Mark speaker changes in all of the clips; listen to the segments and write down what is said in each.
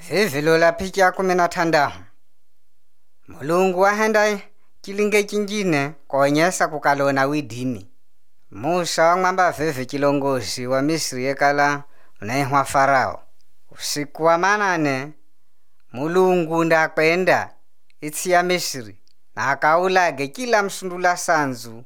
Speaker 1: Vivilo la picha ya 13. Mulungu ahenda chilinge chingine kuonyesha kukalona widimi. Musa wang'amba vivi chilongozi wa Misri yekala unaihwa Farao. Usiku wa manane Mulungu ndakwenda itsi ya Misri na akaulage kila msundula sanzu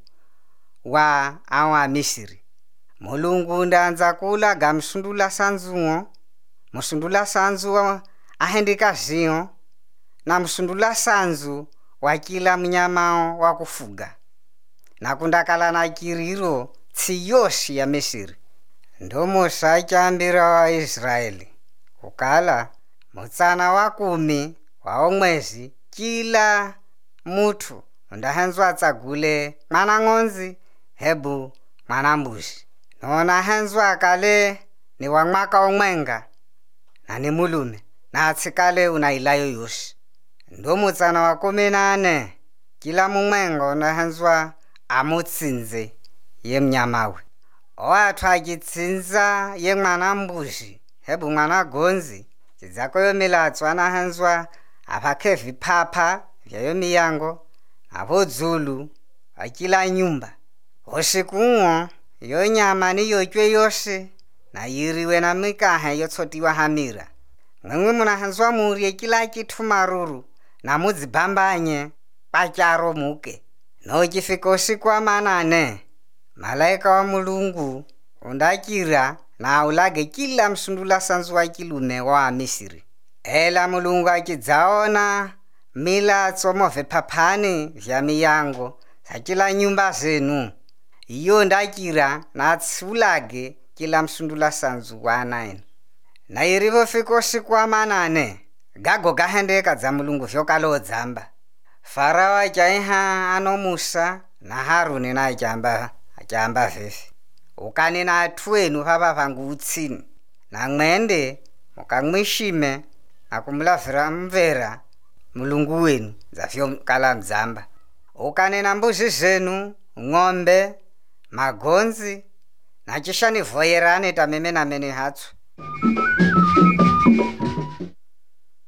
Speaker 1: wa awa Misri. Mulungu ndaanza kulaga msundula sanzuo, msundula sanzu ahendika zio na msundula sanzu wa kila mnyama wa kufuga. Na kundakala na kiriro tsiyoshi ya Misri. Ndo Musa achambira wa Israeli kukala mutsana wa 10 wa mwezi kila mutu ndahenzwa atsagule mwana ng'onzi hebu mwana mbuzi. Nona henzwa kale ni wa mwaka omwenga na ni mulume na atsikale unailayo yoshi. Ndo mutsana wa 14 kila mumwengo ndahenzwa amutsinze ye mnyamawe. Watu akitsinza ye mwana mbuzi hebu mwana gonzi chidzakoyo milatswa nahenzwa apake vipapa vyayo miyango avo dzulu akila nyumba. Usikuo yo nyama niyo chwe yose na yiriwe na mikahe yotsotiwa hamira. Mwemwe munahenzwa murie kila chitu maruru na mudzibambanye pacharo muke. No chifika usiku wa manane malaika wa Mulungu undakira na ulage kila msundula sanzu wa kilume wa Misri. Ela Mulungu akidzaona milatso move papani vya miyango sakila nyumba zenu, iyo ndakira na atsulage kila msundula sanzu wa 9. Na irivo fika usiku wa manane gago gahendeka dza Mulungu vyokalo dzamba. Farao achaiha ano Musa na Haruni na achamba vivi. Ukani na atwenu hapa vangu utsini na mwende mukamwishime na kumulavira mvera Mulungu wenu zafyo kala mzamba. Ukani na mbuzi zenu, ng'ombe, magonzi na chishani voyerane tameme na mene hatsu.